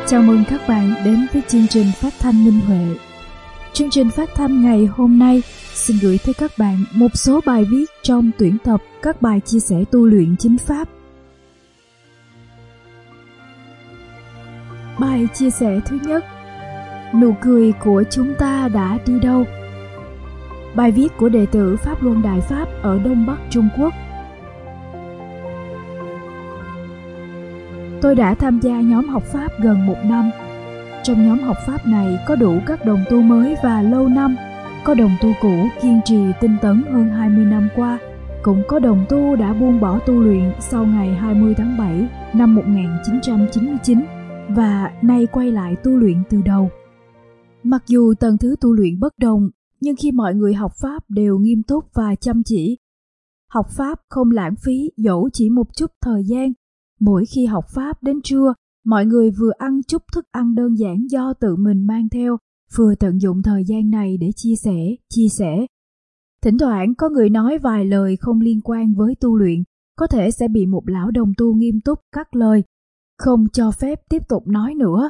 Chào mừng các bạn đến với chương trình phát thanh Minh Huệ. Chương trình phát thanh ngày hôm nay xin gửi tới các bạn một số bài viết trong tuyển tập các bài chia sẻ tu luyện chính pháp. Bài chia sẻ thứ nhất: nụ cười của chúng ta đã đi đâu? Bài viết của đệ tử Pháp Luân Đại Pháp ở Đông Bắc Trung Quốc. Tôi đã tham gia nhóm học Pháp gần 1 năm. Trong nhóm học Pháp này có đủ các đồng tu mới và lâu năm, có đồng tu cũ kiên trì tinh tấn hơn 20 năm qua, cũng có đồng tu đã buông bỏ tu luyện sau ngày 20 tháng 7 năm 1999 và nay quay lại tu luyện từ đầu. Mặc dù tầng thứ tu luyện bất đồng, nhưng khi mọi người học Pháp đều nghiêm túc và chăm chỉ. Học Pháp không lãng phí dẫu chỉ một chút thời gian. Mỗi khi học Pháp đến trưa, mọi người vừa ăn chút thức ăn đơn giản do tự mình mang theo, vừa tận dụng thời gian này để chia sẻ. Thỉnh thoảng có người nói vài lời không liên quan với tu luyện, có thể sẽ bị một lão đồng tu nghiêm túc cắt lời, không cho phép tiếp tục nói nữa.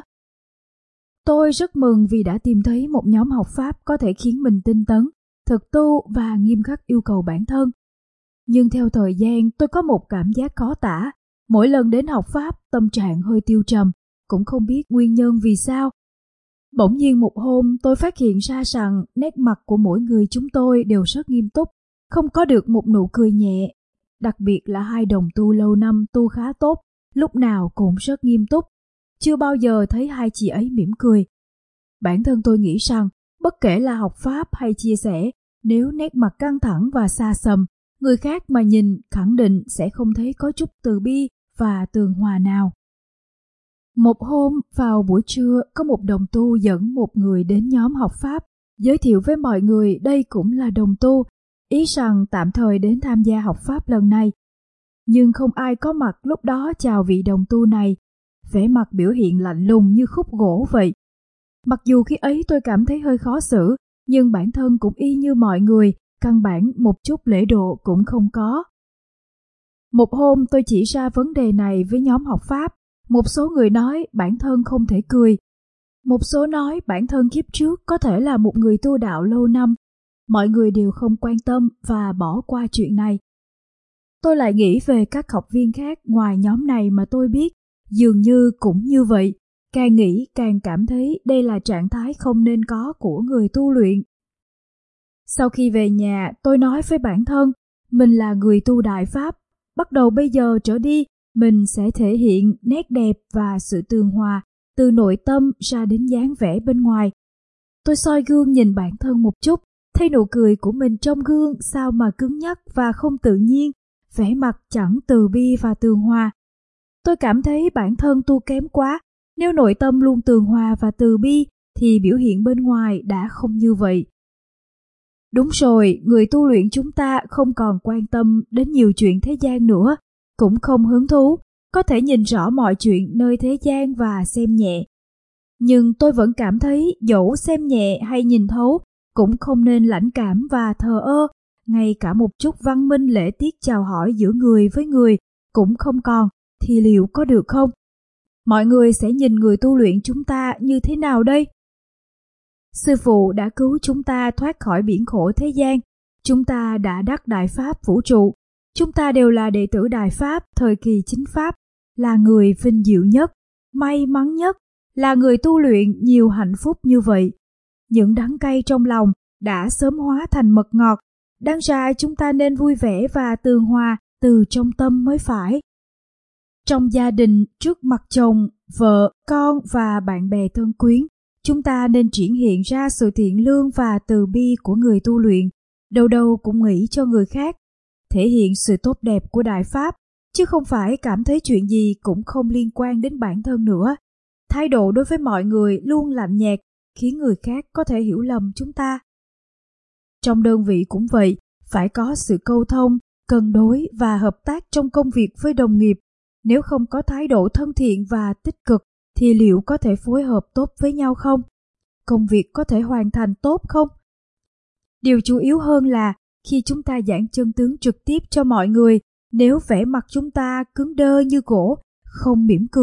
Tôi rất mừng vì đã tìm thấy một nhóm học Pháp có thể khiến mình tinh tấn, thực tu và nghiêm khắc yêu cầu bản thân. Nhưng theo thời gian, tôi có một cảm giác khó tả. Mỗi lần đến học Pháp, tâm trạng hơi tiêu trầm, cũng không biết nguyên nhân vì sao. Bỗng nhiên một hôm, tôi phát hiện ra rằng nét mặt của mỗi người chúng tôi đều rất nghiêm túc, không có được một nụ cười nhẹ. Đặc biệt là hai đồng tu lâu năm tu khá tốt, lúc nào cũng rất nghiêm túc. Chưa bao giờ thấy hai chị ấy mỉm cười. Bản thân tôi nghĩ rằng, bất kể là học Pháp hay chia sẻ, nếu nét mặt căng thẳng và xa xăm, người khác mà nhìn khẳng định sẽ không thấy có chút từ bi và tường hòa nào. Một hôm vào buổi trưa, có một đồng tu dẫn một người đến nhóm học Pháp, giới thiệu với mọi người đây cũng là đồng tu, ý rằng tạm thời đến tham gia học Pháp lần này. Nhưng không ai có mặt lúc đó chào vị đồng tu này, vẻ mặt biểu hiện lạnh lùng như khúc gỗ vậy. Mặc dù khi ấy tôi cảm thấy hơi khó xử, nhưng bản thân cũng y như mọi người, căn bản một chút lễ độ cũng không có. Một hôm tôi chỉ ra vấn đề này với nhóm học Pháp. Một số người nói bản thân không thể cười. Một số nói bản thân kiếp trước có thể là một người tu đạo lâu năm. Mọi người đều không quan tâm và bỏ qua chuyện này. Tôi lại nghĩ về các học viên khác ngoài nhóm này mà tôi biết, dường như cũng như vậy. Càng nghĩ càng cảm thấy đây là trạng thái không nên có của người tu luyện. Sau khi về nhà, tôi nói với bản thân, mình là người tu Đại Pháp. Bắt đầu bây giờ trở đi, mình sẽ thể hiện nét đẹp và sự tường hòa từ nội tâm ra đến dáng vẻ bên ngoài. Tôi soi gương nhìn bản thân một chút, thấy nụ cười của mình trong gương sao mà cứng nhắc và không tự nhiên, vẻ mặt chẳng từ bi và tường hòa. Tôi cảm thấy bản thân tu kém quá, nếu nội tâm luôn tường hòa và từ bi thì biểu hiện bên ngoài đã không như vậy. Đúng rồi, người tu luyện chúng ta không còn quan tâm đến nhiều chuyện thế gian nữa, cũng không hứng thú, có thể nhìn rõ mọi chuyện nơi thế gian và xem nhẹ. Nhưng tôi vẫn cảm thấy dẫu xem nhẹ hay nhìn thấu, cũng không nên lãnh cảm và thờ ơ, ngay cả một chút văn minh lễ tiết chào hỏi giữa người với người cũng không còn, thì liệu có được không? Mọi người sẽ nhìn người tu luyện chúng ta như thế nào đây? Sư phụ đã cứu chúng ta thoát khỏi biển khổ thế gian. Chúng ta đã đắc Đại Pháp vũ trụ. Chúng ta đều là đệ tử Đại Pháp thời kỳ chính Pháp, là người vinh diệu nhất, may mắn nhất, là người tu luyện nhiều hạnh phúc như vậy. Những đắng cay trong lòng đã sớm hóa thành mật ngọt. Đáng ra chúng ta nên vui vẻ và tường hòa từ trong tâm mới phải. Trong gia đình, trước mặt chồng, vợ, con và bạn bè thân quyến, chúng ta nên triển hiện ra sự thiện lương và từ bi của người tu luyện, đâu đâu cũng nghĩ cho người khác, thể hiện sự tốt đẹp của Đại Pháp, chứ không phải cảm thấy chuyện gì cũng không liên quan đến bản thân nữa. Thái độ đối với mọi người luôn lạnh nhạt, khiến người khác có thể hiểu lầm chúng ta. Trong đơn vị cũng vậy, phải có sự câu thông, cân đối và hợp tác trong công việc với đồng nghiệp. Nếu không có thái độ thân thiện và tích cực, thì liệu có thể phối hợp tốt với nhau không? Công việc có thể hoàn thành tốt không? Điều chủ yếu hơn là khi chúng ta giảng chân tướng trực tiếp cho mọi người, nếu vẻ mặt chúng ta cứng đơ như gỗ, không mỉm cười,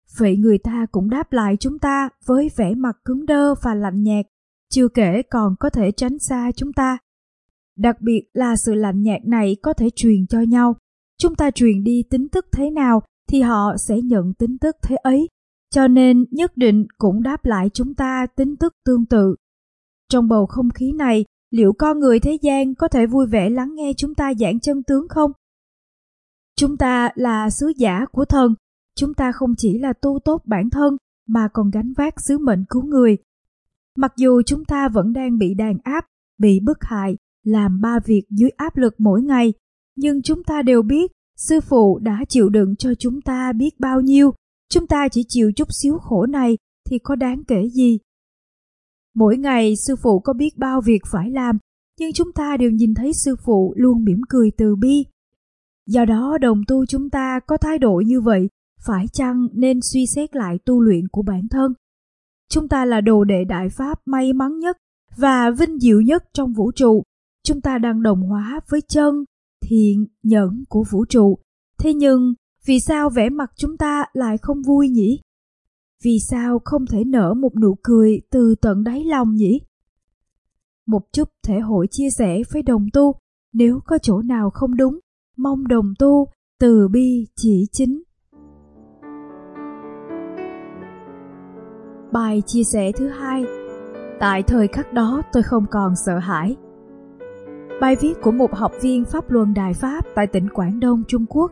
Vậy người ta cũng đáp lại chúng ta với vẻ mặt cứng đơ và lạnh nhạt, chưa kể còn có thể tránh xa chúng ta. Đặc biệt là sự lạnh nhạt này có thể truyền cho nhau. Chúng ta truyền đi tín tức thế nào thì họ sẽ nhận tín tức thế ấy, cho nên nhất định cũng đáp lại chúng ta tín tức tương tự. Trong bầu không khí này, liệu con người thế gian có thể vui vẻ lắng nghe chúng ta giảng chân tướng không? Chúng ta là sứ giả của thần. Chúng ta không chỉ là tu tốt bản thân mà còn gánh vác sứ mệnh cứu người. Mặc dù chúng ta vẫn đang bị đàn áp, bị bức hại, làm 3 việc dưới áp lực mỗi ngày, nhưng chúng ta đều biết Sư Phụ đã chịu đựng cho chúng ta biết bao nhiêu. Chúng ta chỉ chịu chút xíu khổ này thì có đáng kể gì? Mỗi ngày Sư Phụ có biết bao việc phải làm, nhưng chúng ta đều nhìn thấy Sư Phụ luôn mỉm cười từ bi. Do đó đồng tu chúng ta có thái độ như vậy, phải chăng nên suy xét lại tu luyện của bản thân? Chúng ta là đồ đệ Đại Pháp may mắn nhất và vinh diệu nhất trong vũ trụ. Chúng ta đang đồng hóa với chân, thiện, nhẫn của vũ trụ. Thế nhưng, vì sao vẻ mặt chúng ta lại không vui nhỉ? Vì sao không thể nở một nụ cười từ tận đáy lòng nhỉ? Một chút thể hội chia sẻ với đồng tu, nếu có chỗ nào không đúng, mong đồng tu từ bi chỉ chính. Bài chia sẻ thứ 2. Tại thời khắc đó tôi không còn sợ hãi. Bài viết của một học viên Pháp Luân Đại Pháp tại tỉnh Quảng Đông, Trung Quốc.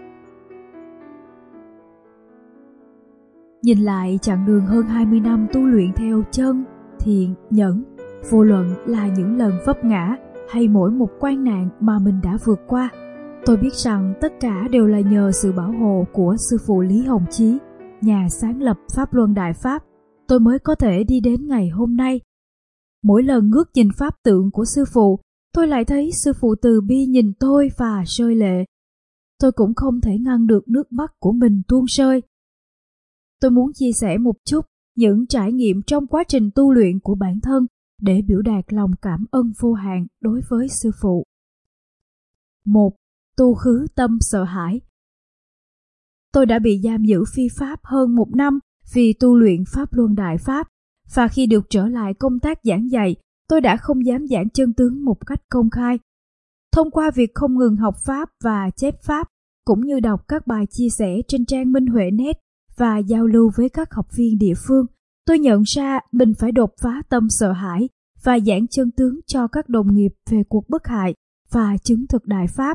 Nhìn lại chặng đường hơn 20 năm tu luyện theo chân, thiện, nhẫn, vô luận là những lần vấp ngã hay mỗi một quan nạn mà mình đã vượt qua, tôi biết rằng tất cả đều là nhờ sự bảo hộ của Sư Phụ Lý Hồng Chí, nhà sáng lập Pháp Luân Đại Pháp, tôi mới có thể đi đến ngày hôm nay. Mỗi lần ngước nhìn pháp tượng của Sư Phụ, tôi lại thấy Sư Phụ từ bi nhìn tôi và rơi lệ. Tôi cũng không thể ngăn được nước mắt của mình tuôn rơi. Tôi muốn chia sẻ một chút những trải nghiệm trong quá trình tu luyện của bản thân để biểu đạt lòng cảm ơn vô hạn đối với Sư Phụ. 1. Tu khứ tâm sợ hãi. Tôi đã bị giam giữ phi pháp hơn 1 năm vì tu luyện Pháp Luân Đại Pháp, và khi được trở lại công tác giảng dạy, tôi đã không dám giảng chân tướng một cách công khai. Thông qua việc không ngừng học Pháp và chép Pháp, cũng như đọc các bài chia sẻ trên trang Minh Huệ Net và giao lưu với các học viên địa phương, tôi nhận ra mình phải đột phá tâm sợ hãi và giảng chân tướng cho các đồng nghiệp về cuộc bức hại và chứng thực Đại Pháp.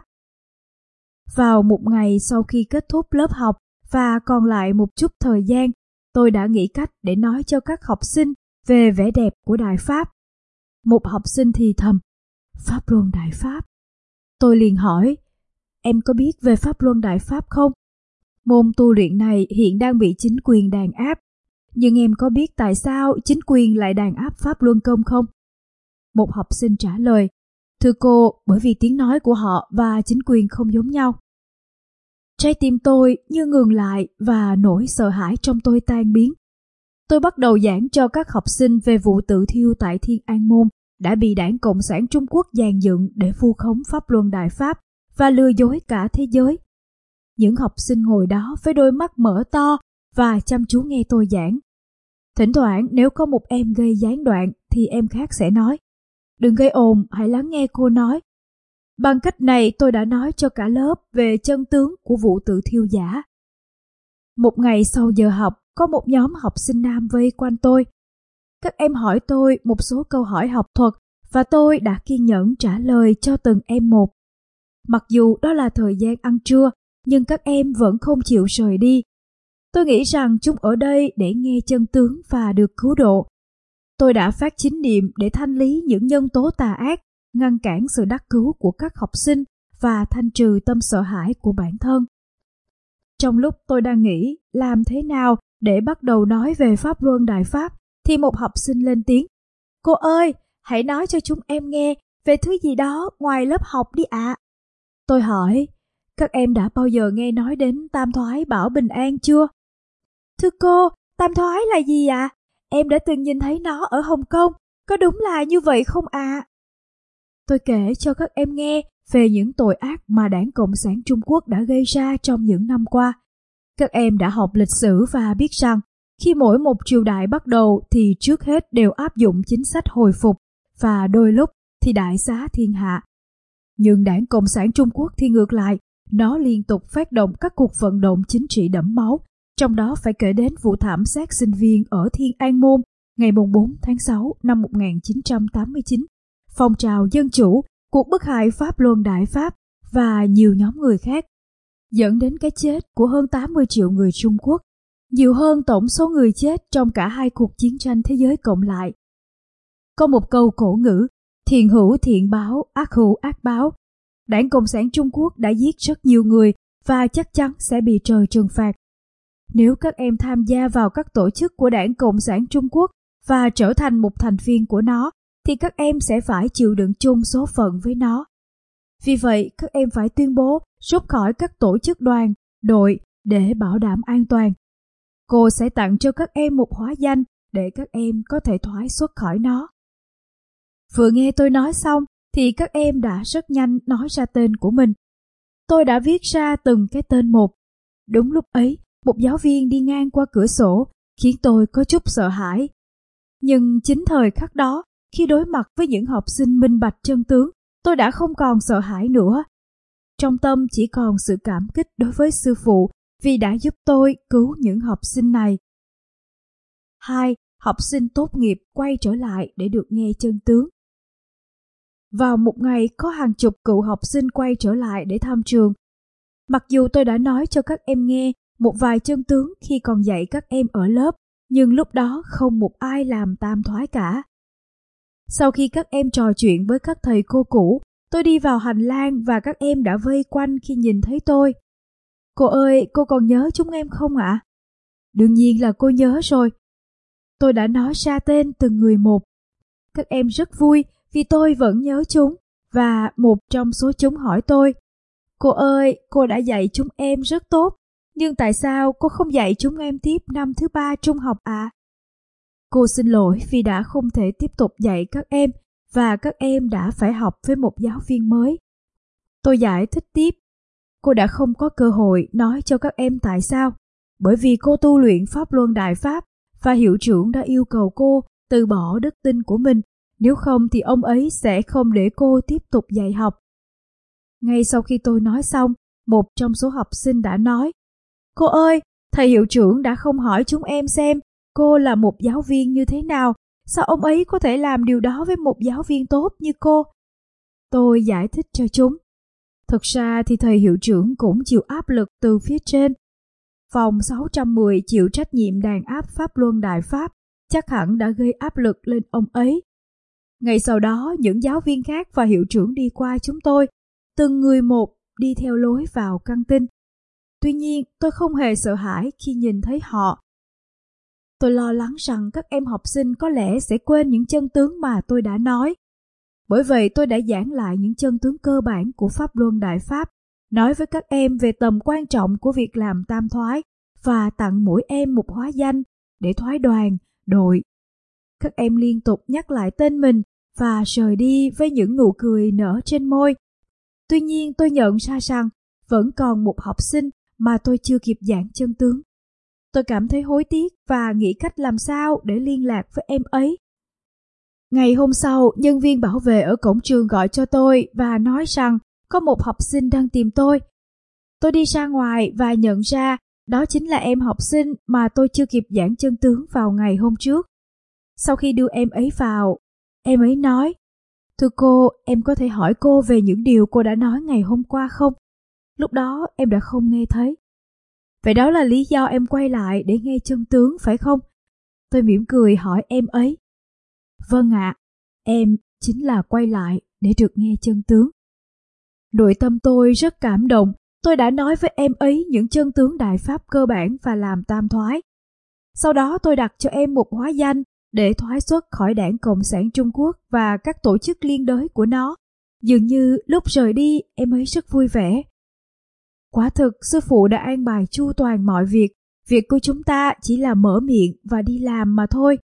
Vào một ngày sau khi kết thúc lớp học và còn lại một chút thời gian, tôi đã nghĩ cách để nói cho các học sinh về vẻ đẹp của Đại Pháp. Một học sinh thì thầm, Pháp Luân Đại Pháp. Tôi liền hỏi, em có biết về Pháp Luân Đại Pháp không? Môn tu luyện này hiện đang bị chính quyền đàn áp, nhưng em có biết tại sao chính quyền lại đàn áp Pháp Luân Công không? Một học sinh trả lời, thưa cô, bởi vì tiếng nói của họ và chính quyền không giống nhau. Trái tim tôi như ngừng lại và nỗi sợ hãi trong tôi tan biến. Tôi bắt đầu giảng cho các học sinh về vụ tự thiêu tại Thiên An Môn đã bị Đảng Cộng sản Trung Quốc dàn dựng để vu khống Pháp Luân Đại Pháp và lừa dối cả thế giới. Những học sinh ngồi đó với đôi mắt mở to và chăm chú nghe tôi giảng. Thỉnh thoảng nếu có một em gây gián đoạn thì em khác sẽ nói, đừng gây ồn, hãy lắng nghe cô nói. Bằng cách này tôi đã nói cho cả lớp về chân tướng của vụ tự thiêu giả. Một ngày sau giờ học, có một nhóm học sinh nam vây quanh tôi. Các em hỏi tôi một số câu hỏi học thuật và tôi đã kiên nhẫn trả lời cho từng em một. Mặc dù đó là thời gian ăn trưa, nhưng các em vẫn không chịu rời đi. Tôi nghĩ rằng chúng ở đây để nghe chân tướng và được cứu độ. Tôi đã phát chính niệm để thanh lý những nhân tố tà ác, ngăn cản sự đắc cứu của các học sinh và thanh trừ tâm sợ hãi của bản thân. Trong lúc tôi đang nghĩ làm thế nào để bắt đầu nói về Pháp Luân Đại Pháp, thì một học sinh lên tiếng, cô ơi, hãy nói cho chúng em nghe về thứ gì đó ngoài lớp học đi ạ. Tôi hỏi, các em đã bao giờ nghe nói đến tam thoái bảo bình an chưa? Thưa cô, tam thoái là gì ạ? Em đã từng nhìn thấy nó ở Hồng Kông, có đúng là như vậy không ạ? Tôi kể cho các em nghe về những tội ác mà Đảng Cộng sản Trung Quốc đã gây ra trong những năm qua. Các em đã học lịch sử và biết rằng khi mỗi một triều đại bắt đầu thì trước hết đều áp dụng chính sách hồi phục và đôi lúc thì đại xá thiên hạ. Nhưng Đảng Cộng sản Trung Quốc thì ngược lại, nó liên tục phát động các cuộc vận động chính trị đẫm máu, trong đó phải kể đến vụ thảm sát sinh viên ở Thiên An Môn ngày 4 tháng 6 năm 1989, phong trào dân chủ, cuộc bức hại Pháp Luân Đại Pháp và nhiều nhóm người khác, dẫn đến cái chết của hơn 80 triệu người Trung Quốc, nhiều hơn tổng số người chết trong cả hai cuộc chiến tranh thế giới cộng lại. Có một câu cổ ngữ, thiện hữu thiện báo, ác hữu ác báo. Đảng Cộng sản Trung Quốc đã giết rất nhiều người và chắc chắn sẽ bị trời trừng phạt. Nếu các em tham gia vào các tổ chức của Đảng Cộng sản Trung Quốc và trở thành một thành viên của nó, thì các em sẽ phải chịu đựng chung số phận với nó. Vì vậy, các em phải tuyên bố rút khỏi các tổ chức đoàn, đội để bảo đảm an toàn. Cô sẽ tặng cho các em một hóa danh để các em có thể thoái xuất khỏi nó. Vừa nghe tôi nói xong thì các em đã rất nhanh nói ra tên của mình. Tôi đã viết ra từng cái tên một. Đúng lúc ấy, một giáo viên đi ngang qua cửa sổ khiến tôi có chút sợ hãi. Nhưng chính thời khắc đó, khi đối mặt với những học sinh minh bạch chân tướng, tôi đã không còn sợ hãi nữa. Trong tâm chỉ còn sự cảm kích đối với sư phụ vì đã giúp tôi cứu những học sinh này. 2. Học sinh tốt nghiệp quay trở lại để được nghe chân tướng. Vào một ngày có hàng chục cựu học sinh quay trở lại để thăm trường. Mặc dù tôi đã nói cho các em nghe một vài chân tướng khi còn dạy các em ở lớp, nhưng lúc đó không một ai làm tam thoái cả. Sau khi các em trò chuyện với các thầy cô cũ, tôi đi vào hành lang và các em đã vây quanh khi nhìn thấy tôi. Cô ơi, cô còn nhớ chúng em không ạ? Đương nhiên là cô nhớ rồi. Tôi đã nói ra tên từng người một. Các em rất vui vì tôi vẫn nhớ chúng, và một trong số chúng hỏi tôi, cô ơi, cô đã dạy chúng em rất tốt, nhưng tại sao cô không dạy chúng em tiếp năm thứ 3 trung học ạ? Cô xin lỗi vì đã không thể tiếp tục dạy các em, và các em đã phải học với một giáo viên mới. Tôi giải thích tiếp, cô đã không có cơ hội nói cho các em tại sao, bởi vì cô tu luyện Pháp Luân Đại Pháp, và hiệu trưởng đã yêu cầu cô từ bỏ đức tin của mình, nếu không thì ông ấy sẽ không để cô tiếp tục dạy học. Ngay sau khi tôi nói xong, một trong số học sinh đã nói, cô ơi, thầy hiệu trưởng đã không hỏi chúng em xem cô là một giáo viên như thế nào, sao ông ấy có thể làm điều đó với một giáo viên tốt như cô? Tôi giải thích cho chúng. Thực ra thì thầy hiệu trưởng cũng chịu áp lực từ phía trên. Phòng 610 chịu trách nhiệm đàn áp Pháp Luân Đại Pháp, chắc hẳn đã gây áp lực lên ông ấy. Ngay sau đó, những giáo viên khác và hiệu trưởng đi qua chúng tôi, từng người một đi theo lối vào căng tin. Tuy nhiên, tôi không hề sợ hãi khi nhìn thấy họ. Tôi lo lắng rằng các em học sinh có lẽ sẽ quên những chân tướng mà tôi đã nói. Bởi vậy tôi đã giảng lại những chân tướng cơ bản của Pháp Luân Đại Pháp, nói với các em về tầm quan trọng của việc làm tam thoái và tặng mỗi em một hóa danh để thoái đoàn, đội. Các em liên tục nhắc lại tên mình và rời đi với những nụ cười nở trên môi. Tuy nhiên tôi nhận ra rằng vẫn còn một học sinh mà tôi chưa kịp giảng chân tướng. Tôi cảm thấy hối tiếc và nghĩ cách làm sao để liên lạc với em ấy. Ngày hôm sau, nhân viên bảo vệ ở cổng trường gọi cho tôi và nói rằng có một học sinh đang tìm tôi. Tôi đi ra ngoài và nhận ra đó chính là em học sinh mà tôi chưa kịp giảng chân tướng vào ngày hôm trước. Sau khi đưa em ấy vào, em ấy nói, thưa cô, em có thể hỏi cô về những điều cô đã nói ngày hôm qua không? Lúc đó em đã không nghe thấy. Vậy đó là lý do em quay lại để nghe chân tướng phải không? Tôi mỉm cười hỏi em ấy. Vâng ạ, em chính là quay lại để được nghe chân tướng. Nội tâm tôi rất cảm động, tôi đã nói với em ấy những chân tướng đại pháp cơ bản và làm tam thoái. Sau đó tôi đặt cho em một hóa danh để thoái xuất khỏi Đảng Cộng sản Trung Quốc và các tổ chức liên đới của nó. Dường như lúc rời đi em ấy rất vui vẻ. Quả thực sư phụ đã an bài chu toàn mọi việc của chúng ta chỉ là mở miệng và đi làm mà thôi.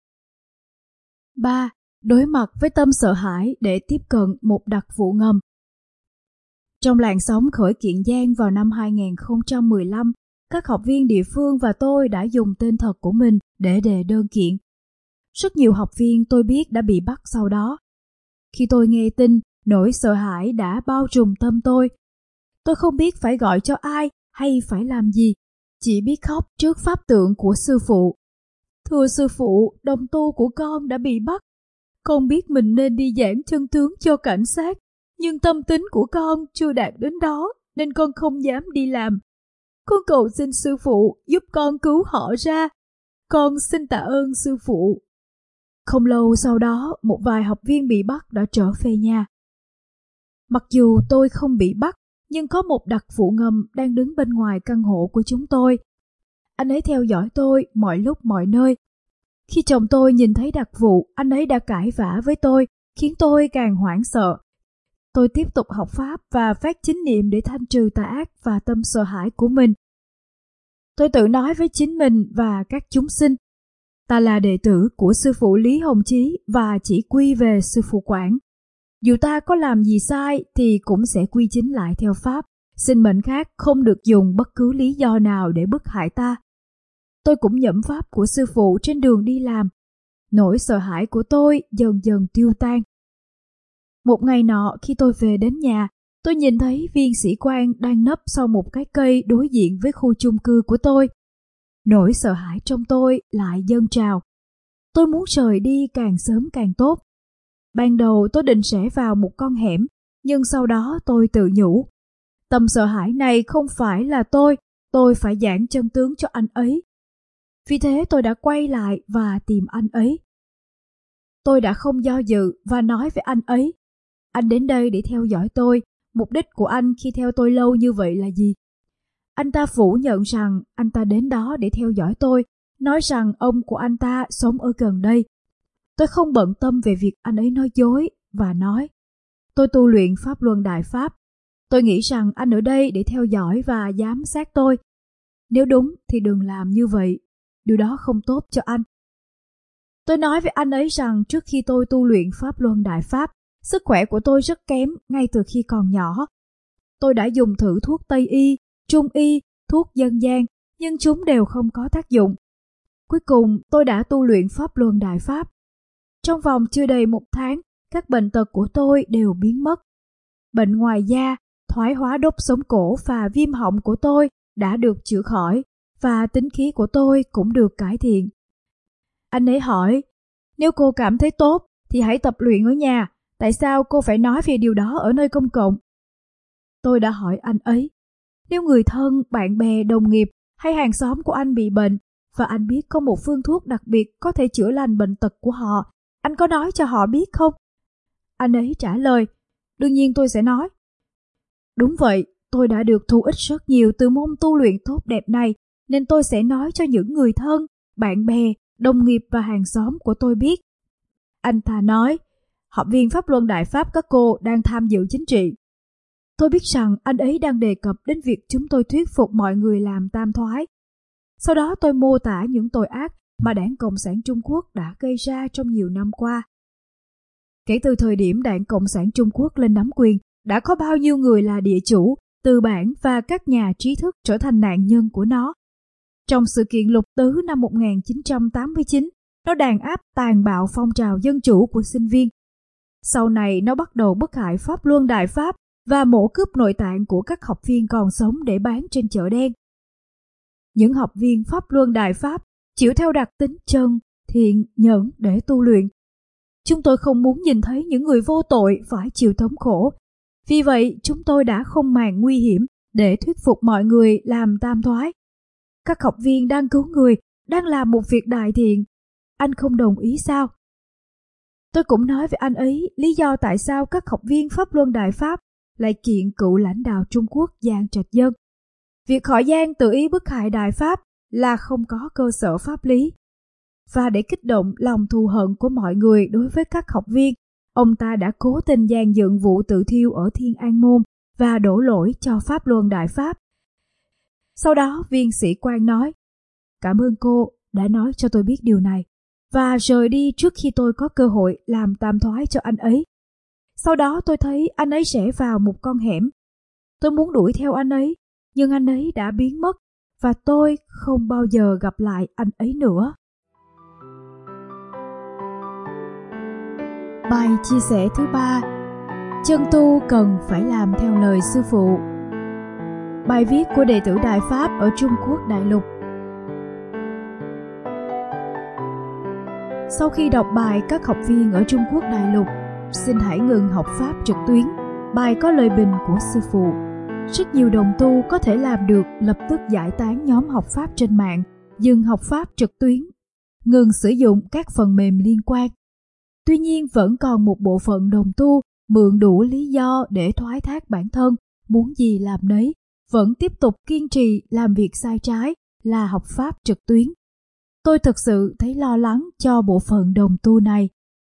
3. Đối mặt với tâm sợ hãi để tiếp cận một đặc vụ ngầm. Trong làn sóng khởi kiện Giang vào năm 2015, Các học viên địa phương và tôi đã dùng tên thật của mình để đề đơn kiện. Rất nhiều học viên tôi biết đã bị bắt sau đó. Khi tôi nghe tin, nỗi sợ hãi đã bao trùm tâm tôi. Tôi không biết phải gọi cho ai hay phải làm gì, chỉ biết khóc trước pháp tượng của sư phụ. Thưa sư phụ, đồng tu của con đã bị bắt. Con biết mình nên đi giảng chân tướng cho cảnh sát, nhưng tâm tính của con chưa đạt đến đó nên con không dám đi làm. Con cầu xin sư phụ giúp con cứu họ ra. Con xin tạ ơn sư phụ. Không lâu sau đó, một vài học viên bị bắt đã trở về nhà. Mặc dù tôi không bị bắt, nhưng có một đặc vụ ngầm đang đứng bên ngoài căn hộ của chúng tôi. Anh ấy theo dõi tôi mọi lúc mọi nơi. Khi chồng tôi nhìn thấy đặc vụ, anh ấy đã cãi vã với tôi, khiến tôi càng hoảng sợ. Tôi tiếp tục học Pháp và phát chính niệm để thanh trừ tà ác và tâm sợ hãi của mình. Tôi tự nói với chính mình và các chúng sinh, ta là đệ tử của sư phụ Lý Hồng Chí và chỉ quy về sư phụ Quảng. Dù ta có làm gì sai thì cũng sẽ quy chính lại theo Pháp. Sinh mệnh khác không được dùng bất cứ lý do nào để bức hại ta. Tôi cũng nhẩm Pháp của sư phụ trên đường đi làm. Nỗi sợ hãi của tôi dần dần tiêu tan. Một ngày nọ khi tôi về đến nhà, tôi nhìn thấy viên sĩ quan đang nấp sau một cái cây đối diện với khu chung cư của tôi. Nỗi sợ hãi trong tôi lại dâng trào. Tôi muốn rời đi càng sớm càng tốt. Ban đầu tôi định sẽ vào một con hẻm, nhưng sau đó tôi tự nhủ. Tâm sợ hãi này không phải là tôi phải giảng chân tướng cho anh ấy. Vì thế tôi đã quay lại và tìm anh ấy. Tôi đã không do dự và nói với anh ấy. Anh đến đây để theo dõi tôi, mục đích của anh khi theo tôi lâu như vậy là gì? Anh ta phủ nhận rằng anh ta đến đó để theo dõi tôi, nói rằng ông của anh ta sống ở gần đây. Tôi không bận tâm về việc anh ấy nói dối và nói, tôi tu luyện Pháp Luân Đại Pháp. Tôi nghĩ rằng anh ở đây để theo dõi và giám sát tôi. Nếu đúng thì đừng làm như vậy, điều đó không tốt cho anh. Tôi nói với anh ấy rằng trước khi tôi tu luyện Pháp Luân Đại Pháp, sức khỏe của tôi rất kém ngay từ khi còn nhỏ. Tôi đã dùng thử thuốc Tây y, Trung y, thuốc dân gian, nhưng chúng đều không có tác dụng. Cuối cùng tôi đã tu luyện Pháp Luân Đại Pháp. Trong vòng chưa đầy 1 tháng, các bệnh tật của tôi đều biến mất. Bệnh ngoài da, thoái hóa đốt sống cổ và viêm họng của tôi đã được chữa khỏi và tính khí của tôi cũng được cải thiện. Anh ấy hỏi, nếu cô cảm thấy tốt thì hãy tập luyện ở nhà, tại sao cô phải nói về điều đó ở nơi công cộng? Tôi đã hỏi anh ấy, nếu người thân, bạn bè, đồng nghiệp hay hàng xóm của anh bị bệnh và anh biết có một phương thuốc đặc biệt có thể chữa lành bệnh tật của họ, anh có nói cho họ biết không? Anh ấy trả lời, đương nhiên tôi sẽ nói. Đúng vậy, tôi đã được thu ích rất nhiều từ môn tu luyện tốt đẹp này, nên tôi sẽ nói cho những người thân, bạn bè, đồng nghiệp và hàng xóm của tôi biết. Anh ta nói, học viên Pháp Luân Đại Pháp các cô đang tham dự chính trị. Tôi biết rằng anh ấy đang đề cập đến việc chúng tôi thuyết phục mọi người làm tam thoái. Sau đó tôi mô tả những tội ác mà Đảng Cộng sản Trung Quốc đã gây ra trong nhiều năm qua. Kể từ thời điểm Đảng Cộng sản Trung Quốc lên nắm quyền, đã có bao nhiêu người là địa chủ, tư bản và các nhà trí thức trở thành nạn nhân của nó. Trong sự kiện Lục Tứ năm 1989, nó đàn áp tàn bạo phong trào dân chủ của sinh viên. Sau này nó bắt đầu bức hại Pháp Luân Đại Pháp và mổ cướp nội tạng của các học viên còn sống để bán trên chợ đen. Những học viên Pháp Luân Đại Pháp chịu theo đặc tính chân, thiện, nhẫn để tu luyện. Chúng tôi không muốn nhìn thấy những người vô tội phải chịu thống khổ. Vì vậy, chúng tôi đã không màng nguy hiểm để thuyết phục mọi người làm tam thoái. Các học viên đang cứu người, đang làm một việc đại thiện. Anh không đồng ý sao? Tôi cũng nói với anh ấy lý do tại sao các học viên Pháp Luân Đại Pháp lại kiện cựu lãnh đạo Trung Quốc Giang Trạch Dân. Việc họ Giang tự ý bức hại Đại Pháp là không có cơ sở pháp lý. Và để kích động lòng thù hận của mọi người đối với các học viên, ông ta đã cố tình dàn dựng vụ tự thiêu ở Thiên An Môn và đổ lỗi cho Pháp Luân Đại Pháp. Sau đó viên sĩ quan nói, cảm ơn cô đã nói cho tôi biết điều này, và rời đi trước khi tôi có cơ hội làm tam thoái cho anh ấy. Sau đó tôi thấy anh ấy rẽ vào một con hẻm. Tôi muốn đuổi theo anh ấy, nhưng anh ấy đã biến mất, và tôi không bao giờ gặp lại anh ấy nữa. Bài chia sẻ thứ 3: chân tu cần phải làm theo lời sư phụ. Bài viết của đệ tử Đại Pháp ở Trung Quốc đại lục. Sau khi đọc bài các học viên ở Trung Quốc đại lục, xin hãy ngừng học Pháp trực tuyến. Bài có lời bình của sư phụ. Rất nhiều đồng tu có thể làm được lập tức giải tán nhóm học Pháp trên mạng, dừng học Pháp trực tuyến, ngừng sử dụng các phần mềm liên quan. Tuy nhiên vẫn còn một bộ phận đồng tu mượn đủ lý do để thoái thác bản thân, muốn gì làm nấy, vẫn tiếp tục kiên trì làm việc sai trái là học Pháp trực tuyến. Tôi thực sự thấy lo lắng cho bộ phận đồng tu này.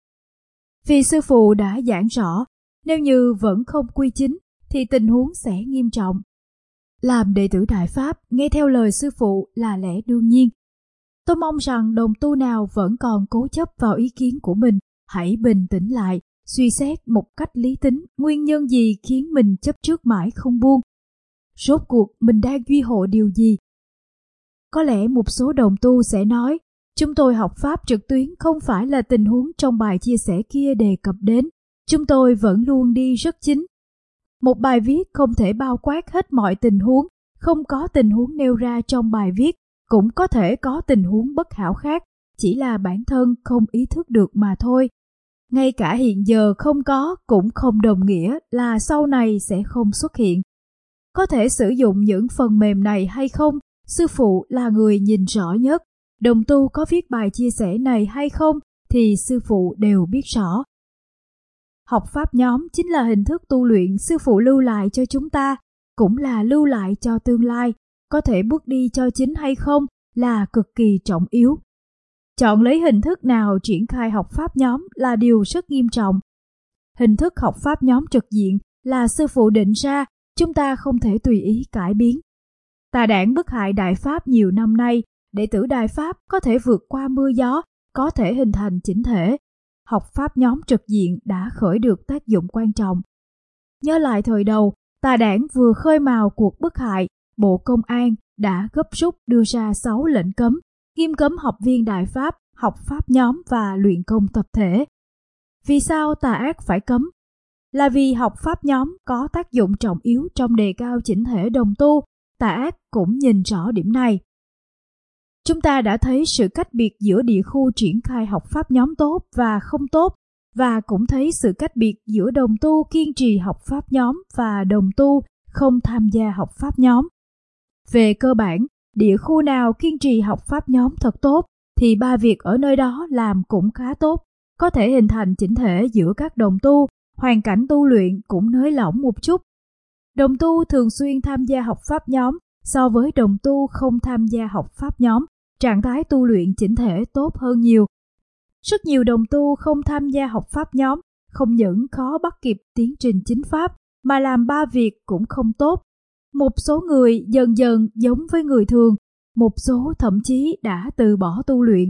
Vì sư phụ đã giảng rõ, nếu như vẫn không quy chính thì tình huống sẽ nghiêm trọng. Làm đệ tử Đại Pháp, nghe theo lời sư phụ là lẽ đương nhiên. Tôi mong rằng đồng tu nào vẫn còn cố chấp vào ý kiến của mình, hãy bình tĩnh lại, suy xét một cách lý tính nguyên nhân gì khiến mình chấp trước mãi không buông. Rốt cuộc mình đang duy hộ điều gì? Có lẽ một số đồng tu sẽ nói, chúng tôi học Pháp trực tuyến không phải là tình huống trong bài chia sẻ kia đề cập đến. Chúng tôi vẫn luôn đi rất chính. Một bài viết không thể bao quát hết mọi tình huống, không có tình huống nêu ra trong bài viết, cũng có thể có tình huống bất hảo khác, chỉ là bản thân không ý thức được mà thôi. Ngay cả hiện giờ không có cũng không đồng nghĩa là sau này sẽ không xuất hiện. Có thể sử dụng những phần mềm này hay không, sư phụ là người nhìn rõ nhất. Đồng tu có viết bài chia sẻ này hay không thì sư phụ đều biết rõ. Học Pháp nhóm chính là hình thức tu luyện sư phụ lưu lại cho chúng ta, cũng là lưu lại cho tương lai. Có thể bước đi cho chính hay không là cực kỳ trọng yếu. Chọn lấy hình thức nào triển khai học Pháp nhóm là điều rất nghiêm trọng. Hình thức học Pháp nhóm trực diện là sư phụ định ra, chúng ta không thể tùy ý cải biến. Tà đảng bức hại Đại Pháp nhiều năm nay, đệ tử Đại Pháp có thể vượt qua mưa gió, có thể hình thành chỉnh thể. Học Pháp nhóm trực diện đã khởi được tác dụng quan trọng. Nhớ lại thời đầu, tà đảng vừa khơi mào cuộc bức hại, Bộ Công an đã gấp rút đưa ra 6 lệnh cấm, nghiêm cấm học viên Đại Pháp học Pháp nhóm và luyện công tập thể. Vì sao tà ác phải cấm? Là vì học Pháp nhóm có tác dụng trọng yếu trong đề cao chỉnh thể đồng tu, tà ác cũng nhìn rõ điểm này. Chúng ta đã thấy sự cách biệt giữa địa khu triển khai học Pháp nhóm tốt và không tốt, và cũng thấy sự cách biệt giữa đồng tu kiên trì học Pháp nhóm và đồng tu không tham gia học Pháp nhóm. Về cơ bản, địa khu nào kiên trì học Pháp nhóm thật tốt, thì ba việc ở nơi đó làm cũng khá tốt, có thể hình thành chỉnh thể giữa các đồng tu, hoàn cảnh tu luyện cũng nới lỏng một chút. Đồng tu thường xuyên tham gia học Pháp nhóm so với đồng tu không tham gia học Pháp nhóm, trạng thái tu luyện chỉnh thể tốt hơn nhiều. Rất nhiều đồng tu không tham gia học Pháp nhóm, không những khó bắt kịp tiến trình chính Pháp, mà làm ba việc cũng không tốt. Một số người dần dần giống với người thường, một số thậm chí đã từ bỏ tu luyện.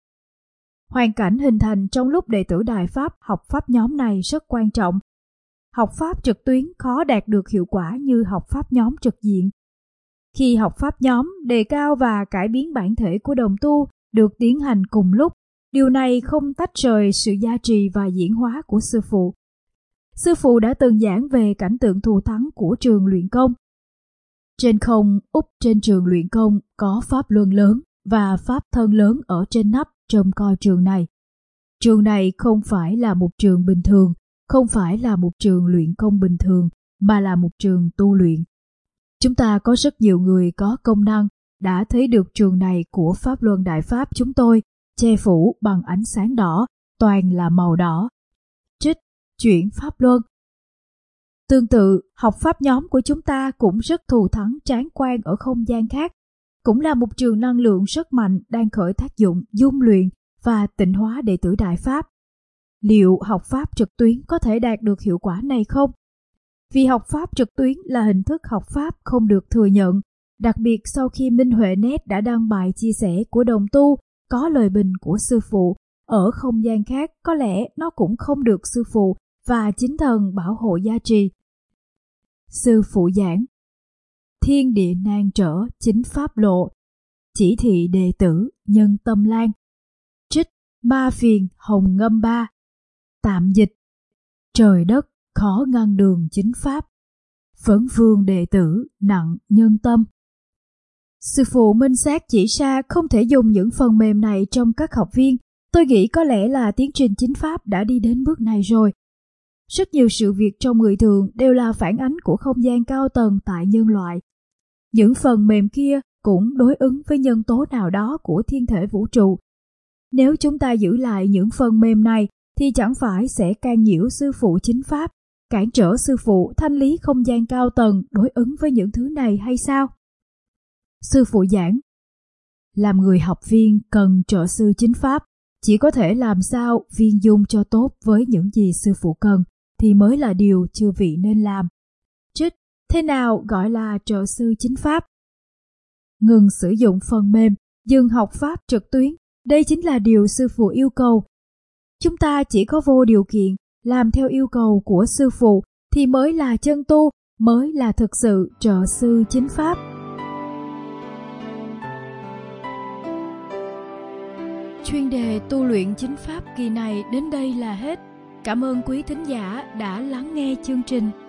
Hoàn cảnh hình thành trong lúc đệ tử Đại Pháp học Pháp nhóm này rất quan trọng. Học Pháp trực tuyến khó đạt được hiệu quả như học Pháp nhóm trực diện. Khi học Pháp nhóm, đề cao và cải biến bản thể của đồng tu được tiến hành cùng lúc. Điều này không tách rời sự gia trì và diễn hóa của sư phụ. Sư phụ đã từng giảng về cảnh tượng thù thắng của trường luyện công. Trên không, úp trên trường luyện công có pháp luân lớn và pháp thân lớn ở trên nắp trông coi trường này. Trường này không phải là một trường bình thường, không phải là một trường luyện công bình thường, mà là một trường tu luyện. Chúng ta có rất nhiều người có công năng đã thấy được trường này của Pháp Luân Đại Pháp chúng tôi, che phủ bằng ánh sáng đỏ, toàn là màu đỏ. Trích, chuyển Pháp Luân. Tương tự, học Pháp nhóm của chúng ta cũng rất thù thắng tráng quan ở không gian khác, cũng là một trường năng lượng rất mạnh đang khởi tác dụng dung luyện và tịnh hóa đệ tử Đại Pháp. Liệu học Pháp trực tuyến có thể đạt được hiệu quả này không? Vì học Pháp trực tuyến là hình thức học Pháp không được thừa nhận, đặc biệt sau khi Minh Huệ Net đã đăng bài chia sẻ của đồng tu, có lời bình của sư phụ, ở không gian khác có lẽ nó cũng không được sư phụ và chính thần bảo hộ gia trì. Sư phụ giảng: thiên địa nan trở chính pháp lộ, chỉ thị đệ tử nhân tâm lan. Trích ba phiền hồng ngâm ba. Tạm dịch: trời đất khó ngăn đường chính pháp, vấn vương đệ tử nặng nhân tâm. Sư phụ minh xác chỉ ra không thể dùng những phần mềm này trong các học viên. Tôi nghĩ có lẽ là tiến trình chính pháp đã đi đến bước này rồi. Rất nhiều sự việc trong người thường đều là phản ánh của không gian cao tầng tại nhân loại. Những phần mềm kia cũng đối ứng với nhân tố nào đó của thiên thể vũ trụ. Nếu chúng ta giữ lại những phần mềm này thì chẳng phải sẽ can nhiễu sư phụ chính pháp, cản trở sư phụ thanh lý không gian cao tầng đối ứng với những thứ này hay sao? Sư phụ giảng: làm người học viên cần trợ sư chính pháp, chỉ có thể làm sao viên dung cho tốt với những gì sư phụ cần thì mới là điều chư vị nên làm. Trích: thế nào gọi là trợ sư chính pháp? Ngừng sử dụng phần mềm, dừng học pháp trực tuyến, đây chính là điều sư phụ yêu cầu. Chúng ta chỉ có vô điều kiện làm theo yêu cầu của sư phụ thì mới là chân tu, mới là thực sự trợ sư chính pháp. Chuyên đề tu luyện chính pháp kỳ này đến đây là hết. Cảm ơn quý thính giả đã lắng nghe chương trình.